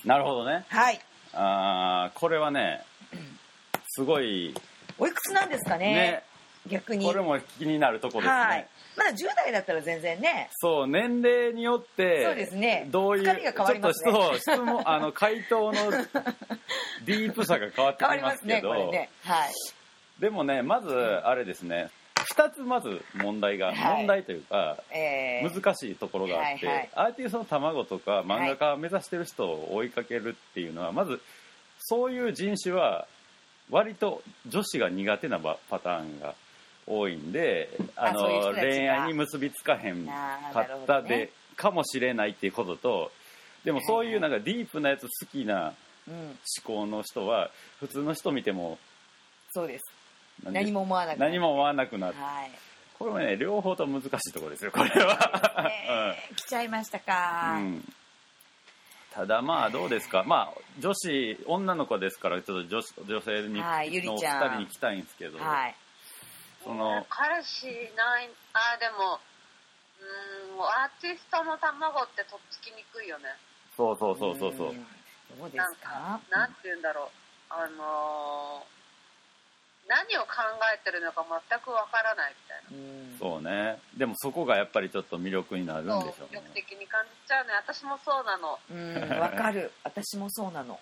なるほどね。 はい。 あ、これはね、すごい。 おいくつなんですかね。ね、逆に。 これも気になるところですね。はい。 まだじゅう代だったら全然ね。 そう、年齢によって。 そうですね。 どういう。 光が変わりますね。 ちょっと質問、あの回答のディープさが変わってきますけど。変わりますね、これね。はい。でもね、まずあれですね。ふたつまず問題が、はい、問題というか、えー、難しいところがあって、はいはい、アーティストの卵とか漫画家を目指してる人を追いかけるっていうのは、はい、まずそういう人種は割と女子が苦手なパターンが多いんで、あのあ恋愛に結びつかへんかったで、ね、かもしれないっていうことと、でもそういうなんかディープなやつ好きな思考の人は普通の人見ても、 そうです、何も思わなくなる。 何も思わなくなる。はい、これはね、両方と難しいところですよ、これは。 ね、うん、来ちゃいましたか。うん、 ただまあどうですか。まあ女子女の子ですからちょっと 女, 女性に、はい、ゆりちゃんのふたりに来たいんですけど。はい。 その彼氏ない。あ、でもうーん、アーティストの卵ってとっつきにくいよね。 そうそうそうそうそう。 どうですか。 なんて言うんだろう。あのー。何を考えてるのか全くわからないみたいな。 うん、そうね。でもそこがやっぱりちょっと魅力になるんでしょうね。 魅力的に感じちゃうね。私もそうなの。 うん、わかる。私もそうなの。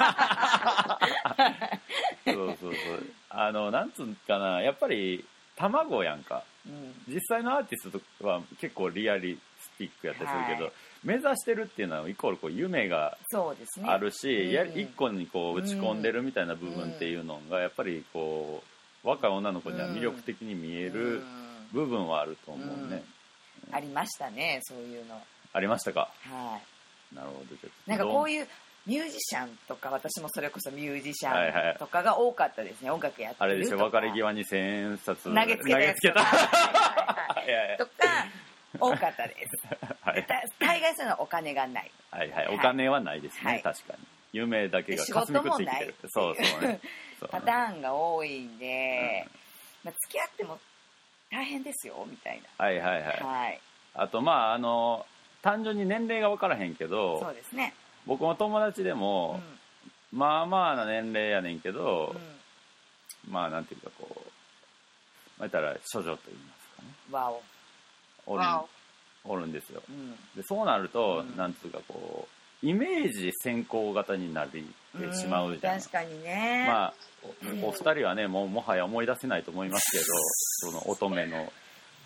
そうそうそう。あの、なんつうんかな、やっぱり卵やんか。うん、実際のアーティストは結構リアリスティックやったりするけど、はい、目指してるっていうのはイコールこう夢があるし、ね、うん、一個にこう打ち込んでるみたいな部分っていうのがやっぱりこう若い女の子には魅力的に見える部分はあると思うね。うんうん、 ありましたね、そういうの。 ありましたか。 はい。 なるほど。 なんかこういうミュージシャンとか、私もそれこそミュージシャンとかが多かったですね、はいはい、音楽やってるとか。 あれでしょ、別れ際に千円札投げつけたやつとか。はいはいはい、とか多かったです。はい、大概そういうのはお金がない。 はいはい、お金はないですね、はい、確かに。夢だけが霞くついてる。そうそうね。 パターンが多いんで、うん、まあ、付き合っても大変ですよみたいな。 はいはいはい。はい、あとまああの単純に年齢が分からへんけど、 そうですね。 僕も友達でも、うん、まあまあな年齢やねんけど、うん、まあなんていうかこう、まあ言ったら処女と言いますかね。 わお。 おるおるんですよ。うん、でそうなると、うん、なんていうかこうイメージ先行型になりてしまうじゃん。 確かにね。 まあ お, お二人はねもうもはや思い出せないと思いますけど、その乙女の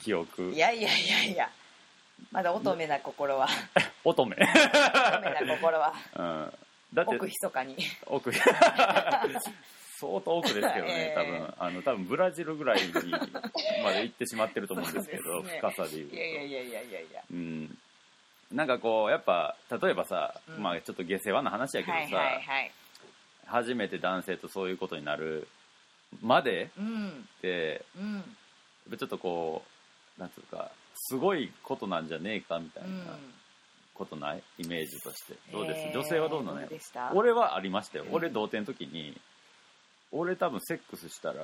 記憶。 いやいやいやいや、まだ乙女な心は乙女乙女な心は、 うん、だって奥密かに奥相当奥ですけどね、多分あの多分ブラジルぐらいにまで行ってしまってると思うんですけど、ね、深さでいうと。 いやいやいやいやいやいや、 うん、なんかこうやっぱ例えばさ、うん、まあちょっと下世話な話やけどさ、はいはいはい、初めて男性とそういうことになるまでって、うん、うん、ちょっとこうなんつうかすごいことなんじゃねえかみたいなことない、イメージとしてどうです、女性はどうなのよ。俺はありましたよ、うん、俺童貞の時に俺多分セックスしたら、うん、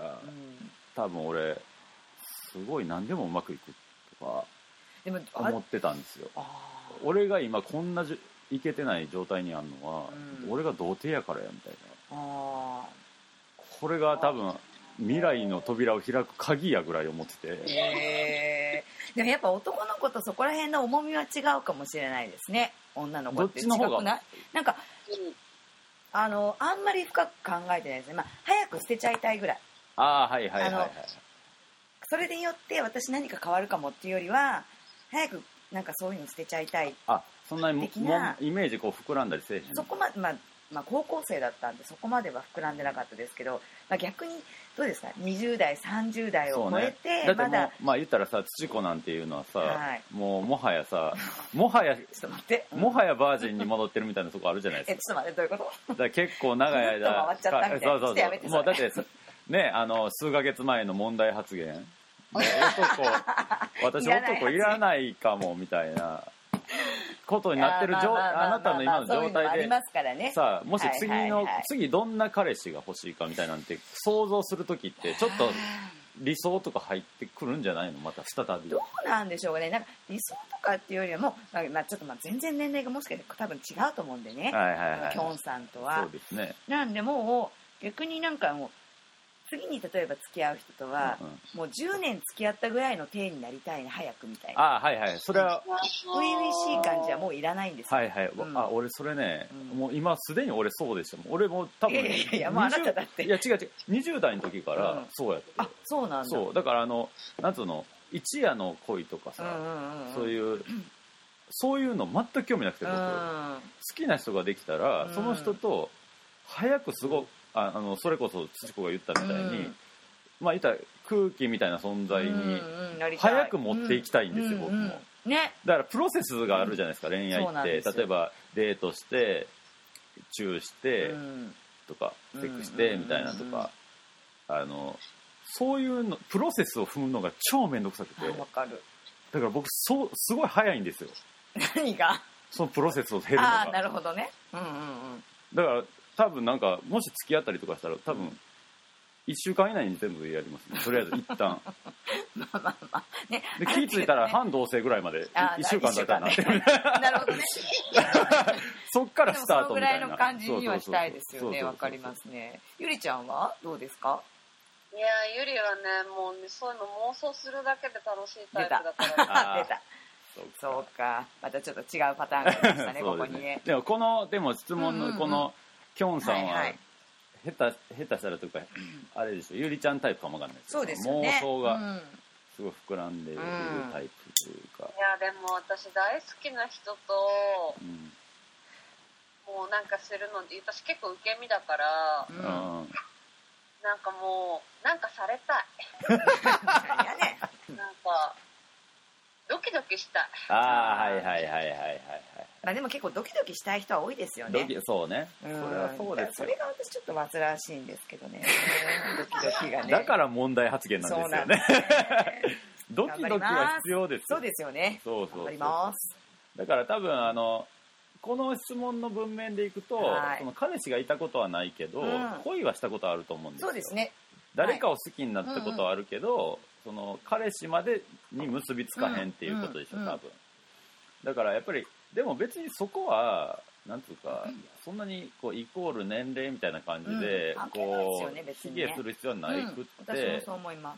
多分俺すごい何でもうまくいくとか思ってたんですよ。俺が今こんなじいけてない状態にあるのは、うん、俺が童貞やからやみたいな、あこれが多分未来の扉を開く鍵やぐらい思ってて、 へー、でもやっぱ男の子とそこら辺の重みは違うかもしれないですね。女の子って違くない？どっちの方がなんか、うんあのあんまり深く考えてないですね、まあ、早く捨てちゃいたいぐらい。 ああはいはいはいはい。 それによって私何か変わるかもっていうよりは早くなんかそういうの捨てちゃいたい。 あそんなにもイメージこう膨らんだりせえへん。 そこまで、まあまあ、高校生だったんでそこまでは膨らんでなかったですけど、まあ、逆にどうですかにじゅう代さんじゅう代を超えて、ね、 まだまあ言ったらさ土子なんていうのはさ、はい、もうもはやさもはやちょっと待って、うん、もはやバージンに戻ってるみたいなとこあるじゃないですか。 えちょっと待ってどういうこと？ だから結構長い間回っちゃったみたいな。そうそうそうもうだってねあの数ヶ月前の問題発言男私男いらないかもみたいなことになってる状あなたの今の状態でさあもし次の、はいはいはい、次どんな彼氏が欲しいかみたいなんて想像する時ってちょっと理想とか入ってくるんじゃないのまた再び。 どうなんでしょうね。なんか理想とかっていうよりはもう、まあ、ちょっとまあ全然年齢がもしかして多分違うと思うんでね、 はいはいはい、 きょんさんとは。 そうですね。 なんでもう逆になんかもう次に例えば付き合う人とは、うんうん、もうじゅうねん付き合ったぐらいの体になりたいな早くみたいな。 あはいはいそれは初々しい感じはもういらないんですよ。 はいはい、うん、あ俺それね、うん、もう今すでに俺そうでしたもん。俺も多分いやいやいやもうあなただっていや違う違うにじゅう代の時からそうやって、 うん、あそうなんだ。 そうだからあのなんつうの一夜の恋とかさ、うんうんうん、そういうそういうの全く興味なくて僕、うん、好きな人ができたら、うん、その人と早くすごくああのそれこそ土子が言ったみたいに、うんまあ、言ったら空気みたいな存在に早く持っていきたいんですよ、うん、僕も、 うんね、 だからプロセスがあるじゃないですか、うん、恋愛って例えばデートしてチューしてとか、うん、セックしてみたいなとか、うん、あのそういうのプロセスを踏むのが超めんどくさくて。 わかる。 だから僕そうすごい早いんですよ。 何がそのプロセスを経るのが。 あなるほどね、うんうんうん、 だから多分なんかもし付き合ったりとかしたら多分、うんいっしゅうかん以内に全部やりますね。とりあえず一旦まあまあまあ、ね、 で気付いたら半同棲ぐらいまでいっしゅうかんだったらなってる、 ね、なるほどねそっからスタートみたいな。 そのぐらいの感じにはしたいですよね。わかりますね。ゆりちゃんはどうですか？ いやゆりはねもうねそういうの妄想するだけで楽しいタイプだから出たそうかまたちょっと違うパターンがありましたねここにね。 でもこのでも質問のこのきょんさんは、はいはい下手, 下手したらというか、うん、あれでしょゆりちゃんタイプかもわかんないですけど、 そうですよね、 妄想がすごい膨らんでいるタイプというか、 うん、いやでも私大好きな人と、うん、もうなんかするので私結構受け身だから、うん、なんかもうなんかされたいやねなんかドキドキしたい。 ああはいはいはいはいはいはい。 まあでも結構ドキドキしたい人は多いですよね。 ドキそうね。それはそうですよ。 それが私ちょっと煩わしいんですけどね。ドキドキがね。 だから問題発言なんですよね。そうなんですねドキドキは必要ですよ。 そうですよね。 そうそうそう。 頑張ります。 だから多分あのこの質問の文面でいくと、はい、その彼氏がいたことはないけど、うん、恋はしたことはあると思うんですよ。 そうですね。 誰かを好きになったことはあるけど。はいうんうんその彼氏までに結びつかへんっていうことでしょ、うんうん、多分だからやっぱりでも別にそこはなんていうか、うん、そんなにこうイコール年齢みたいな感じで、うん、こう卑下する必要はないくって、うん、 私もそう思います。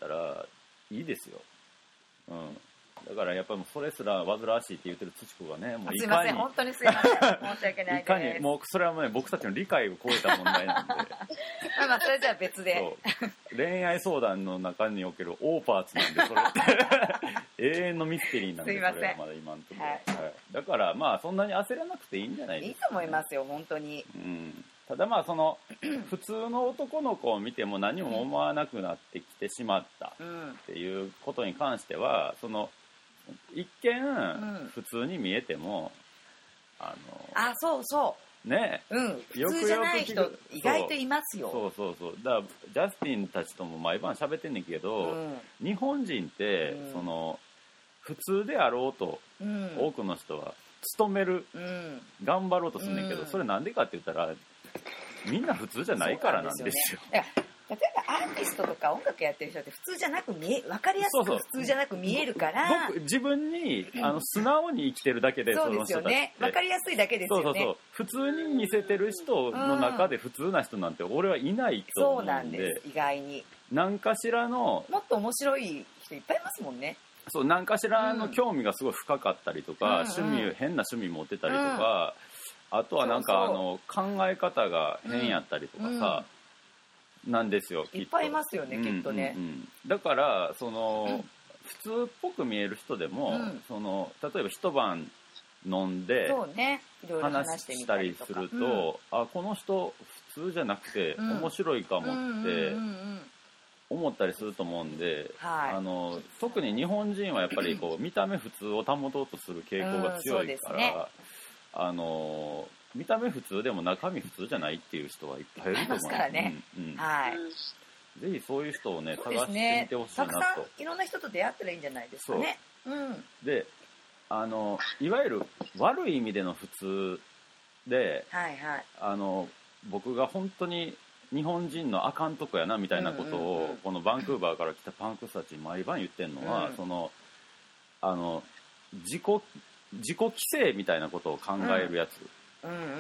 異性にドキドキできんねやったらいいですよ、うん、 だからやっぱりそれすら煩わしいって言ってる土子がね、 もういかにすいません本当にすいません申し訳ないです。いかにもうそれはもう、ね、僕たちの理解を超えた問題なんでまあまあそれじゃあ別で恋愛相談の中におけるオーパーツなんでそれって永遠のミステリーなんで、それはまだ今のところ、はいはい、だからまあそんなに焦らなくていいんじゃないですか、ね、 いいと思いますよ本当に、 うん、ただまあその普通の男の子を見ても何も思わなくなってきてしまったっていうことに関しては、その一見、うん、普通に見えてもあのあそうそうね、 うん、普通じゃない人意外といますよ。 そうそうそう、だからジャスティンたちとも毎晩喋ってんねんけど、うん、日本人って、うん、その普通であろうと、うん、多くの人は勤める、うん、頑張ろうとするんだけど、うん、それなんでかって言ったらみんな普通じゃないからなんですよ。 例えばアーティストとか音楽やってる人って普通じゃなく見え分かりやすく普通じゃなく見えるから僕自分にあの素直に生きてるだけで、 そうですよね、分かりやすいだけですよね。 そうそうそう、普通に見せてる人の中で普通な人なんて俺はいないと思うんで、そうなんです。 意外に何かしらのもっと面白い人いっぱいいますもんね。 そう、何かしらの興味がすごい深かったりとか、うん、趣味変な趣味持ってたりとか、うん、あとはなんかそうそうあの考え方が変やったりとかさ、うんうんなんですよ。 いっぱいいますよね、 うん、 きっとね、 うんうん、だからその、うん、普通っぽく見える人でも、うん、その例えば一晩飲んでそう、ね、いろいろ話してみしたりすると、うん、あこの人普通じゃなくて面白いかもって思ったりすると思うんで、はい、あの特に日本人はやっぱりこう見た目普通を保とうとする傾向が強いから、うんね、あの見た目普通でも中身普通じゃないっていう人はいっぱいいると思うからね、うんうん、はい、 ぜひそういう人をね探してみてほしいなと、 たくさんいろんな人と出会ったらいいんじゃないですかね。う、うん、 であのいわゆる悪い意味での普通で、はいはい、あの僕が本当に日本人のあかんとこやなみたいなことを、うんうんうん、このバンクーバーから来たパンクスたちに毎晩言ってるのは、うん、そのあの自己自己規制みたいなことを考えるやつ、うんうんうんうん、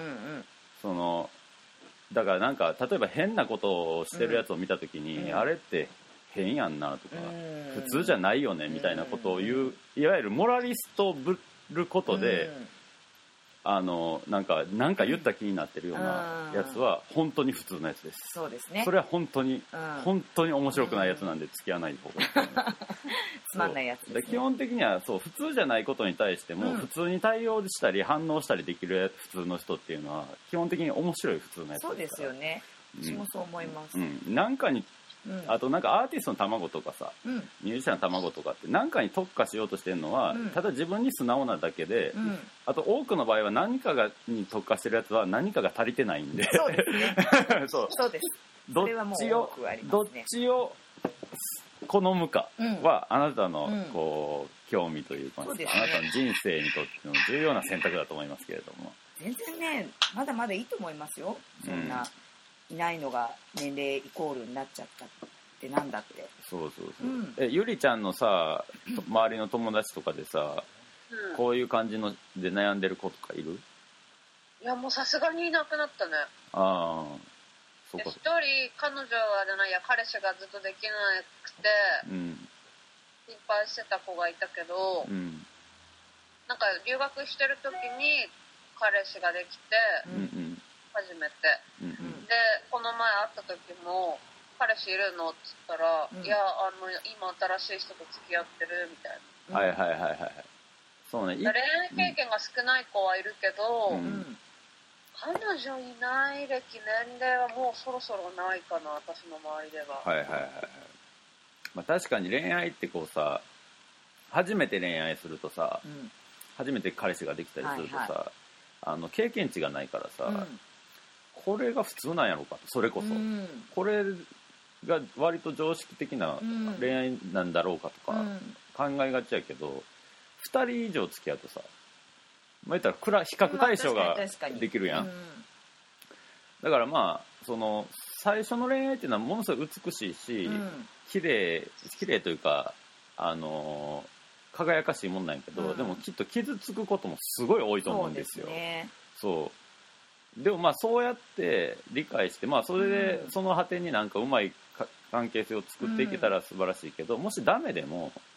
そのだからなんか例えば変なことをしてるやつを見た時に、うん、あれって変やんなとか、うん、普通じゃないよねみたいなことを言う、うん、いわゆるモラリストぶることで、うん、あのなんかなんか言った気になってるようなやつは本当に普通のやつです。 そうですね。 それは本当に、うん、本当に面白くないやつなんで付き合わない方がいいと思います。 つまんないやつですね。 基本的にはそう普通じゃないことに対しても、うん、普通に対応したり反応したりできる普通の人っていうのは基本的に面白い普通のやつですから。 そうですよね。私もそう思います。 うん、なんかに、うん、あとなんかアーティストの卵とかさ、うん、ミュージシャンの卵とかって何かに特化しようとしてるのは、うん、ただ自分に素直なだけで、うん、あと多くの場合は何かがに特化してるやつは何かが足りてないんで。 そうですね。そう。そうです。 どっちを、ね、どっちを好むかはあなたのこう興味というか、うんね、あなたの人生にとっての重要な選択だと思いますけれども、 全然ねまだまだいいと思いますよ。そんな、うん、いないのが年齢イコールになっちゃったってなんだって。 そうそうそう、うん、えゆりちゃんのさ周りの友達とかでさ、うん、こういう感じので悩んでる子とかいる？ いやもうさすがにいなくなったね。 ああ一人彼女はじゃないや彼氏がずっとできなくて、うん、心配してた子がいたけど、うん、なんか留学してる時に彼氏ができて、うん、初めて、うんうん、でこの前会った時も彼氏いるのって言ったら、うん、いやあの今新しい人と付き合ってるみたいな、はいはいはいはいそうね、 恋愛経験が少ない子はいるけど、うん彼女いない歴年齢はもうそろそろないかな私の周りでは。 はいはいはいはい、まあ、確かに恋愛ってこうさ初めて恋愛するとさ、うん、初めて彼氏ができたりするとさ、はいはい、あの経験値がないからさ、うん、これが普通なんやろうかとそれこそ、うん、これが割と常識的な恋愛なんだろうかとか考えがちやけど、ふたり以上付き合うとさまあ、言ったら比較対象ができるやん、うん、だからまあその最初の恋愛っていうのはものすごい美しいし、うん、綺麗綺麗というかあのー、輝かしいもんなんやけど、うん、でもきっと傷つくこともすごい多いと思うんですよ。そうですね。そうでもまあそうやって理解してまあそれでその果てになんかうまい関係性を作っていけたら素晴らしいけど、うん、もしダメでも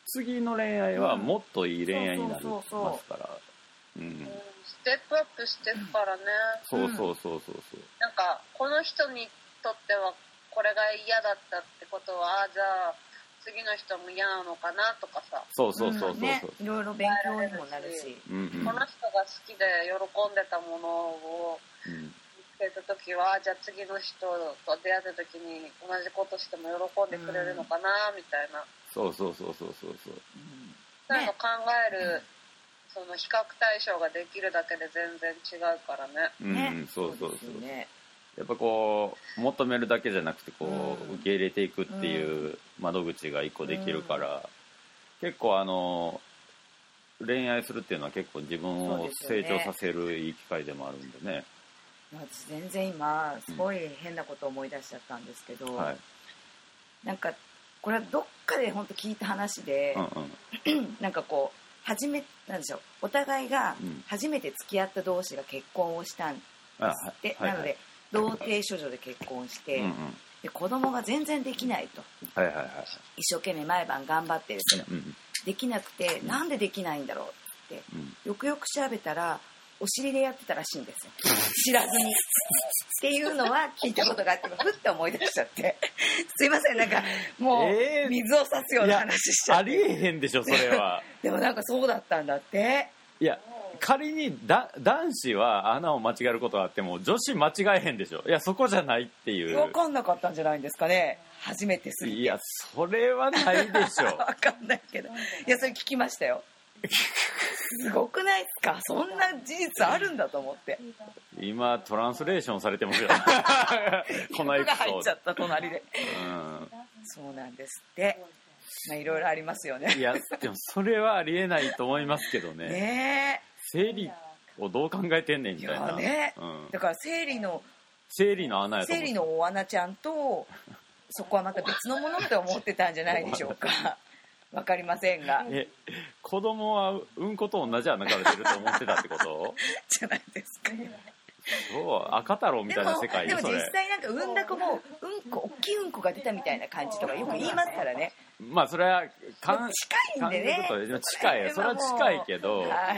次の恋愛はもっといい恋愛になりますから、うん、 ステップアップしてるからね。 そうそうそうそうそう。 なんかこの人にとってはこれが嫌だったってことは、じゃあ次の人も嫌なのかなとかさ。 そうそうそうそうそう、ね、 いろいろ勉強にもなるし、 うんうん、この人が好きで喜んでたものを見つけた時は、じゃあ次の人と出会った時に同じことしても喜んでくれるのかな、みたいな。 そうそうそうそうそうそう、 うん、そういうの考える、ね、その比較対象ができるだけで全然違うからね。 うん、ね、そうそうそう、ね、やっぱこう求めるだけじゃなくてこう、うん、受け入れていくっていう窓口が一個できるから、うん、結構あの恋愛するっていうのは結構自分を成長させるいい機会でもあるんでね。 私全然今すごい変なことを思い出しちゃったんですけど、うん、はい、なんかこれはどっかで本当聞いた話で、うんうん、なんかこう初めなんでしょう、お互いが初めて付き合った同士が結婚をしたんですって、うん、なので、はいはい、童貞処女で結婚して、うんうん、で子供が全然できないと、はいはいはい、一生懸命毎晩頑張ってるけど、うんうん、できなくて、うん、なんでできないんだろうって、うん、よくよく調べたらお尻でやってたらしいんですよ、知らずにっていうのは聞いたことがあって、ふって思い出しちゃってすいません、なんかもう水を差すような話しちゃって、 えー、ありえへんでしょそれはでもなんかそうだったんだって。 いや仮にだ男子は穴を間違えることがあっても女子間違えへんでしょ。いやそこじゃないっていう。 分かんなかったんじゃないんですかね、初めてすぎて。 いやそれはないでしょ分かんないけど、いやそれ聞きましたよすごくないですか、そんな事実あるんだと思って。 今トランスレーションされてますよこのエピソードが入っちゃった隣で、うん、そうなんですって。まあいろいろありますよね。 いやでもそれはありえないと思いますけどね。 ねえ、 生理をどう考えてんねんみたいな。いやね、うん、 だから生理の生理の穴やと思生理のお穴ちゃんとそこはまた別のものって思ってたんじゃないでしょうかわかりませんが。 え、子供はうんこと同じ穴から出ると思ってたってことじゃないですか。 そう赤太郎みたいな世界でも、でも実際なんか産んだ子もうんこ大きいうんこが出たみたいな感じとかよく言いますからね。 まあそれはかん近いんでね。 近い、それは近いけど。はい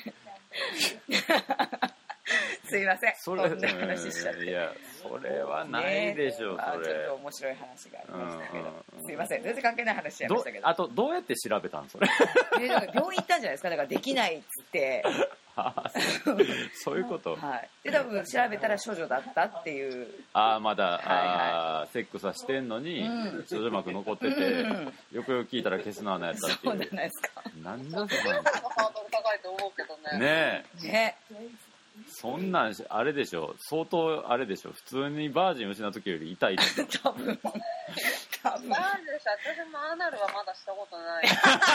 すいません、そんな話しちゃって。 いやそれはないでしょう、ね、それ、 まあ、ちょっと面白い話がありましたけど、うんうん、すいません全然関係ない話しちゃいましたけど。 あとどうやって調べたんそれえだから病院行ったんじゃないですか。だからできないっつってそういうこと、 はい、で多分調べたら処女だったっていう。 ああまだ、はいはい、あセックスはしてんのに、うん、処女膜残ってて、うん、よくよく聞いたらケツの穴やったっていう。 そうじゃないですか。 なんだそれハードル高いと思うけどね。 ねえねそんなんあれでしょ、相当あれでしょ、普通にバージン失う時より痛い多分多分バージン私もアナルはまだしたことない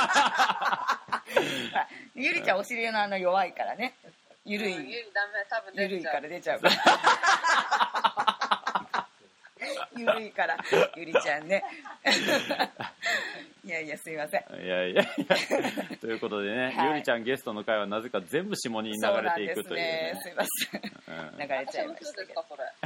ゆりちゃんお尻の穴弱いからね。ゆるい、うん、 ゆるダメ多分ゆるいから出ちゃうからゆるいからゆりちゃんねいやいやすいません。 いやいやいやということでね、はい、ゆりちゃんゲストの回はなぜか全部下に流れていくという、ね、 そうなんですね。すいません、うん、流れちゃいましたけど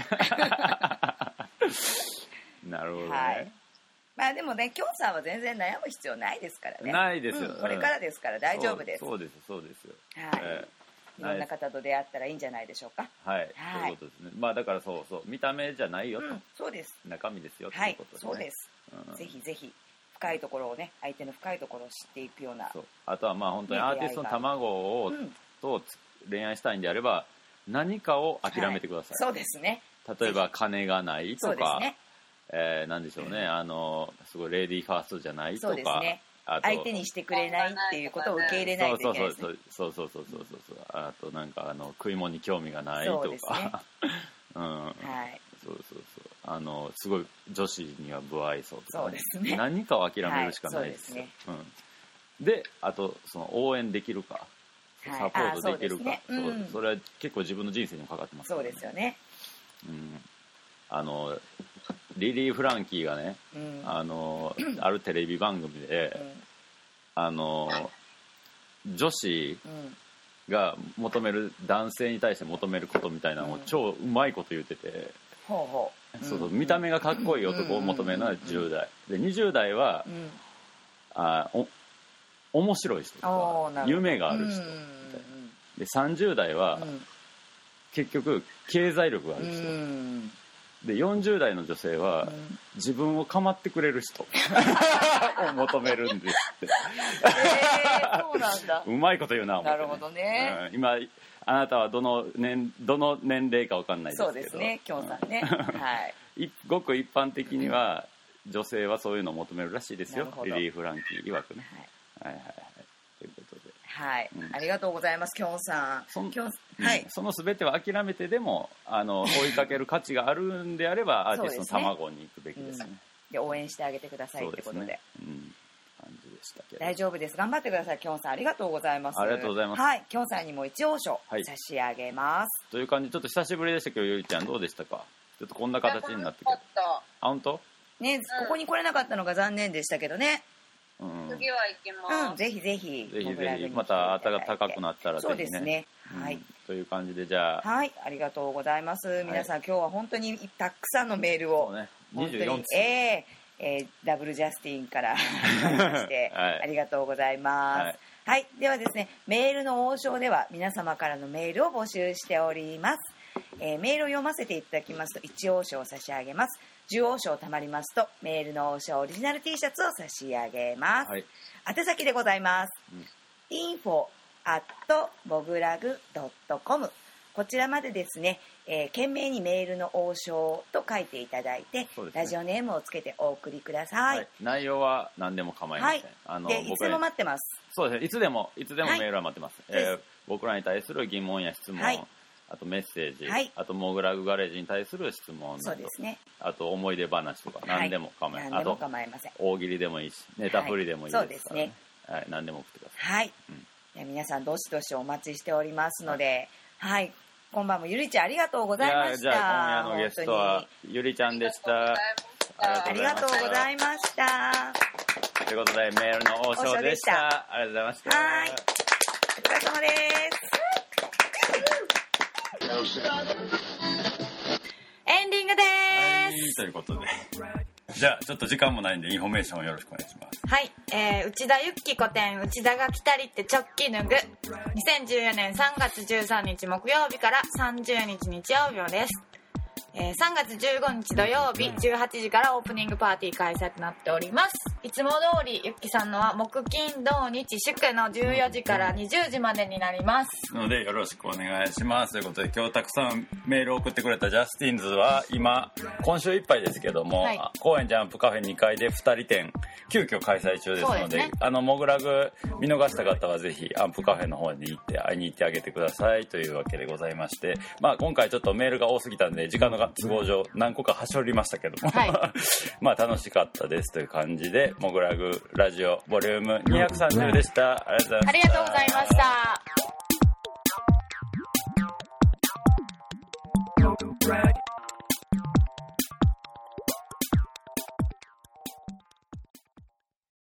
なるほどね、 はい、まあでもねきょんさんは全然悩む必要ないですからね。 ないですよ、うん、 これからですから大丈夫です。 そう、そうですそうですよ、 はい、えー、いろんな方と出会ったらいいんじゃないでしょうか。 はい、はい、そういうことですね。まあだからそうそう見た目じゃないよと、うん、 そうです、 中身ですよということですね。 はい、そうです、うん、ぜひぜひ深いところをね、相手の深いところを知っていくような。 そう、あとはまあ本当にアーティストの卵を、うん、と恋愛したいんであれば何かを諦めてください、はい、 そうですね。 例えば金がないとか、そうですね、えー、なんでしょうね、あのすごいレディーファーストじゃないとか、そうですね、あと相手にしてくれないっていうことを受け入れないといけないですね。 そうそうそうそうそうそうそう、あとなんかあの食い物に興味がないとか、そうですねうん、はい、そうそうそう、あのすごい女子には不愛想とか、ね、そうですね、何かを諦めるしかないですよ、はい、そうですね、うん、であとその応援できるか、はい、サポートできるか、はい、そ, う、ね、うん、それは結構自分の人生にもかかってます、ね、 そうですよね、 うん、あのリリー・フランキーがね、うん、あのあるテレビ番組で、うん、あの女子が求める男性に対して求めることみたいなのを超うまいこと言ってて、うん、 ほうほう、 そうそう、見た目がかっこいい男を求めるのはじゅう代で、にじゅう代は、うん、あお面白い人とか夢がある人みたいな。でさんじゅう代は、うん、結局経済力がある人、うん、でよんじゅう代の女性は、うん、自分を構ってくれる人を求めるんですって。 えー、そうなんだ。 うまいこと言うな思って、ね、 なるほどね、 うん、今あなたはどの 年, どの年齢か分かんないですけど、 そうですね、きょんさんね、はい、 ごく一般的には女性はそういうのを求めるらしいですよ、リリー・フランキー曰くね、はい、はいはいはいということで、 はい、うん、ありがとうございます、きょんさん。 そ, きょん、 うん、はい、その全ては諦めてでもあの追いかける価値があるんであればアーティストの卵に行くべきですね。 うん、で応援してあげてくださいってこと で, で、ね、うん、 感じでしたけど、 大丈夫です、頑張ってください。きょんさんありがとうございます。 ありがとうございます。 はい、きょんさんにも一応賞差し上げます、 はい、という感じ。ちょっと久しぶりでしたけど、ゆりちゃんどうでしたか。ちょっとこんな形になってきて、あ、本当ね、ここに来れなかったのが残念でしたけどね。 うん、次は行きます、 うん、ぜひぜひぜひぜひまた暖かくなったらぜひね。 そうですね、はい、うん、 という感じで、じゃあ、 はい、ありがとうございます、はい、皆さん今日は本当にたくさんのメールを、 ね、にじゅうよんつ、 えーえー、ダブルジャスティンからして、はい、ありがとうございます、はいはい、ではですね、メールの王将では皆様からのメールを募集しております。えー、メールを読ませていただきますといち王将を差し上げます。じゅう王将たまりますとメールの王将オリジナル T シャツを差し上げます、はい、宛先でございます、うん、インフォ アット モグラグ ドット コム こちらまでですね、えー、懸命にメールの王将と書いていただいて、ね、ラジオネームをつけてお送りください、はい、 内容は何でも構いません、はい、 あのでいつでも待ってます。 そうですね、いつでもいつでもメールは待ってます、はい、えー、僕らに対する疑問や質問、はい、あとメッセージ、はい、あとモグラグガレージに対する質問など、 そうですね、 あと思い出話とか何でも構いません、はい、 何でも構いません。 大喜利でもいいしネタ振りでもいいですから、ね、はい、そうですね、はい、何でも送ってください。 はい、うん、いや皆さんどしどしお待ちしておりますので、はい、はい、今晩もゆりちゃんありがとうございました。 じゃあ今夜のゲストはゆりちゃんでした。 ありがとうございました。 ということでメールの王将でした。ありがとうございました。 はい、お疲れ様です。エンディングです、はい、 ということで、じゃあちょっと時間もないんでインフォメーションをよろしくお願いします。 はい、えー、内田ゆき子店内田が来たりってチョッキ脱ぐにせんじゅうよねんさんがつじゅうさんにち木曜日からさんじゅうにち日曜日です。えー、さんがつじゅうごにち土曜日じゅうはちじからオープニングパーティー開催となっております。いつも通りゆきさんのは木金土日祝のじゅうよじからにじゅうじまでになりますのでよろしくお願いします。ということで今日たくさんメールを送ってくれたジャスティンズは今今週いっぱいですけども、はい、高円ジャンプカフェにかいでふたりてん急遽開催中ですの で, で、ね、あのモグラグ見逃した方はぜひアンプカフェの方に行って会いに行ってあげてくださいというわけでございまして、まあ、今回ちょっとメールが多すぎたんで時間の都合上何個かはしょりましたけども、はい、まあ楽しかったですという感じでモグラグラジオボリュームにひゃくさんじゅうでした。ありがとうございました。 ありがとうございました。